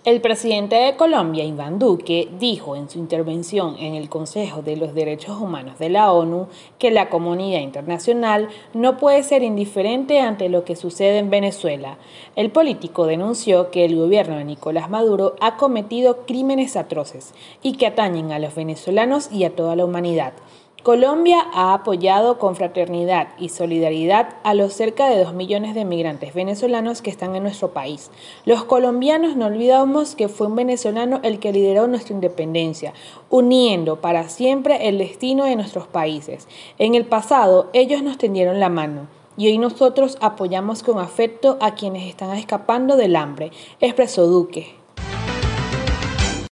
El presidente de Colombia, Iván Duque, dijo en su intervención en el Consejo de los Derechos Humanos de la ONU que la comunidad internacional no puede ser indiferente ante lo que sucede en Venezuela. El político denunció que el gobierno de Nicolás Maduro ha cometido crímenes atroces y que atañen a los venezolanos y a toda la humanidad. Colombia ha apoyado con fraternidad y solidaridad a los cerca de 2 millones de migrantes venezolanos que están en nuestro país. Los colombianos no olvidamos que fue un venezolano el que lideró nuestra independencia, uniendo para siempre el destino de nuestros países. En el pasado, ellos nos tendieron la mano. Y hoy nosotros apoyamos con afecto a quienes están escapando del hambre, expresó Duque.